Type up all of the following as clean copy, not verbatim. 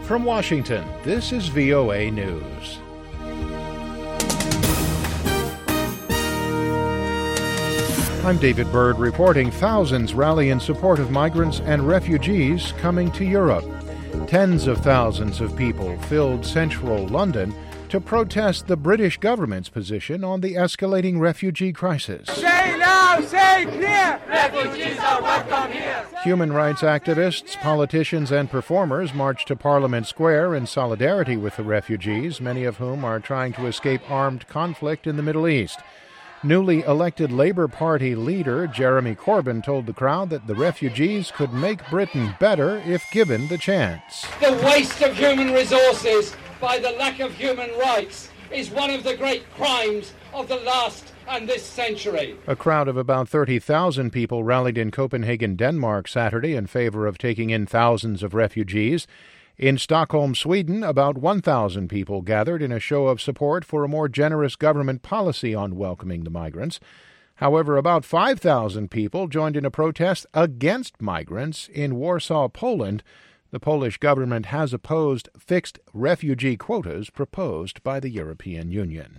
From Washington, this is VOA News. I'm David Byrd reporting thousands rally in support of migrants and refugees coming to Europe. Tens of thousands of people filled central London to protest the British government's position on the escalating refugee crisis. Say now, say clear! Refugees are welcome here! Human rights activists, politicians, and performers marched to Parliament Square in solidarity with the refugees, many of whom are trying to escape armed conflict in the Middle East. Newly elected Labour Party leader Jeremy Corbyn told the crowd that the refugees could make Britain better if given the chance. The waste of human resources by the lack of human rights is one of the great crimes of the last and this century. A crowd of about 30,000 people rallied in Copenhagen, Denmark, Saturday in favor of taking in thousands of refugees. In Stockholm, Sweden, about 1,000 people gathered in a show of support for a more generous government policy on welcoming the migrants. However, about 5,000 people joined in a protest against migrants in Warsaw, Poland. The Polish government has opposed fixed refugee quotas proposed by the European Union.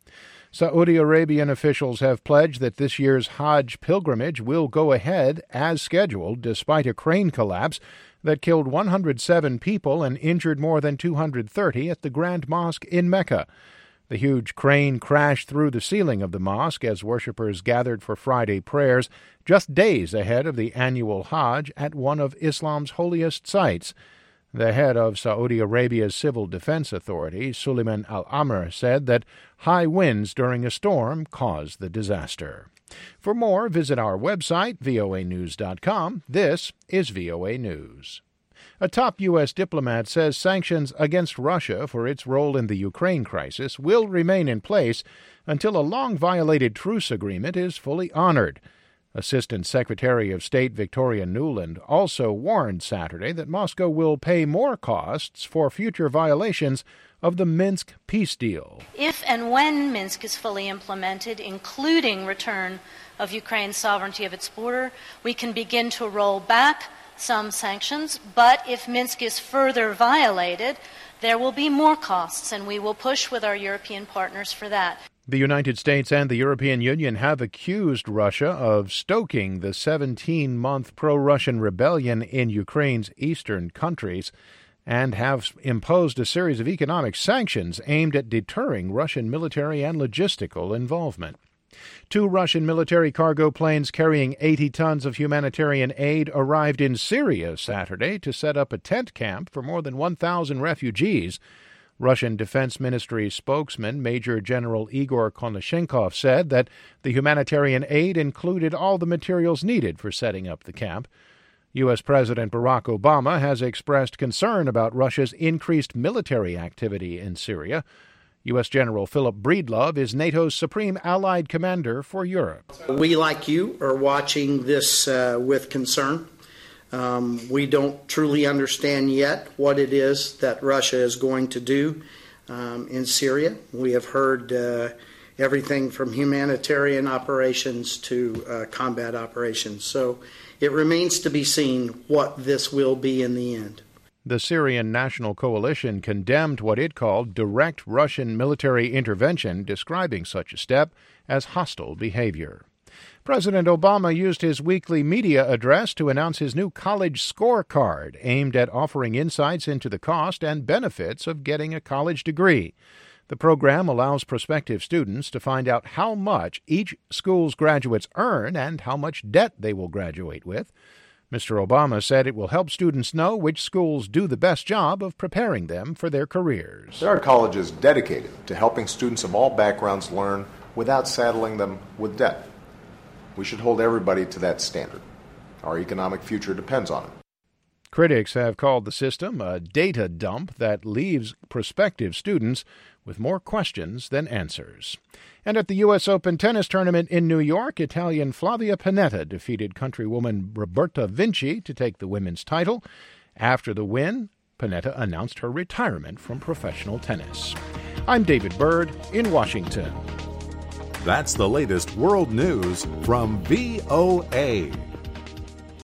Saudi Arabian officials have pledged that this year's Hajj pilgrimage will go ahead as scheduled despite a crane collapse that killed 107 people and injured more than 230 at the Grand Mosque in Mecca. The huge crane crashed through the ceiling of the mosque as worshippers gathered for Friday prayers, just days ahead of the annual Hajj at one of Islam's holiest sites. The head of Saudi Arabia's Civil Defense Authority, Suleiman Al-Amr, said that high winds during a storm caused the disaster. For more, visit our website, voanews.com. This is VOA News. A top U.S. diplomat says sanctions against Russia for its role in the Ukraine crisis will remain in place until a long-violated truce agreement is fully honored. Assistant Secretary of State Victoria Nuland also warned Saturday that Moscow will pay more costs for future violations of the Minsk peace deal. If and when Minsk is fully implemented, including return of Ukraine's sovereignty of its border, we can begin to roll back some sanctions. But if Minsk is further violated, there will be more costs, and we will push with our European partners for that. The United States and the European Union have accused Russia of stoking the 17-month pro-Russian rebellion in Ukraine's eastern countries and have imposed a series of economic sanctions aimed at deterring Russian military and logistical involvement. 2 Russian military cargo planes carrying 80 tons of humanitarian aid arrived in Syria Saturday to set up a tent camp for more than 1,000 refugees. Russian Defense Ministry spokesman Major General Igor Konashenkov said that the humanitarian aid included all the materials needed for setting up the camp. U.S. President Barack Obama has expressed concern about Russia's increased military activity in Syria. U.S. General Philip Breedlove is NATO's supreme allied commander for Europe. We, like you, are watching this with concern. We don't truly understand yet what it is that Russia is going to do in Syria. We have heard everything from humanitarian operations to combat operations. So it remains to be seen what this will be in the end. The Syrian National Coalition condemned what it called direct Russian military intervention, describing such a step as hostile behavior. President Obama used his weekly media address to announce his new college scorecard aimed at offering insights into the cost and benefits of getting a college degree. The program allows prospective students to find out how much each school's graduates earn and how much debt they will graduate with. Mr. Obama said it will help students know which schools do the best job of preparing them for their careers. There are colleges dedicated to helping students of all backgrounds learn without saddling them with debt. We should hold everybody to that standard. Our economic future depends on it. Critics have called the system a data dump that leaves prospective students with more questions than answers. And at the U.S. Open tennis tournament in New York, Italian Flavia Pennetta defeated countrywoman Roberta Vinci to take the women's title. After the win, Pennetta announced her retirement from professional tennis. I'm David Byrd in Washington. That's the latest world news from VOA.